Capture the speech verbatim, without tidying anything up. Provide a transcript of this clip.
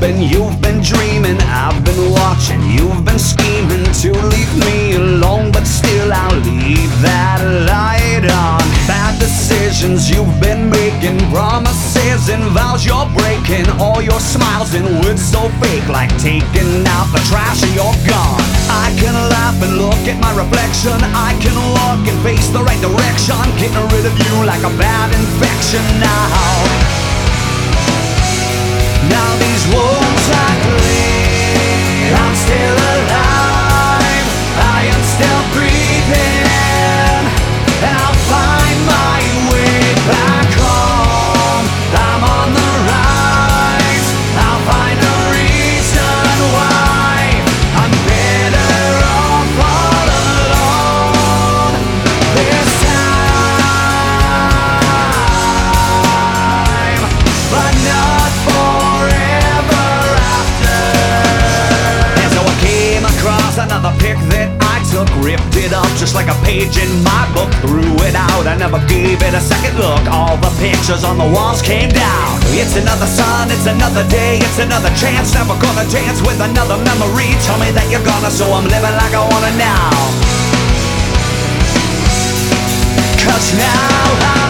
sleeping, you've been dreaming, I've been watching, you've been scheming to leave me alone, but still I'll leave that light on. Bad decisions you've been making, promises and vows you're breaking, all your smiles and words so fake, like taking out the trash and you're gone. I can laugh and look at my reflection, I can walk and face the right direction, getting rid of you like a bad infection now. Now these wounds I clean, I'm still alive, I am still breathing, and I'll find my way back home. I'm on the rise, I'll find a reason why I'm better off all alone this time, but not forever after. And so I came across another pic that I took, ripped it up just like a page in my book, threw it out, I never gave it a second look. All the pictures on the walls came down. It's another sun, it's another day, it's another chance. Never gonna dance with another memory. Tell me that you're gonna, so I'm living like I wanna now. Cause now I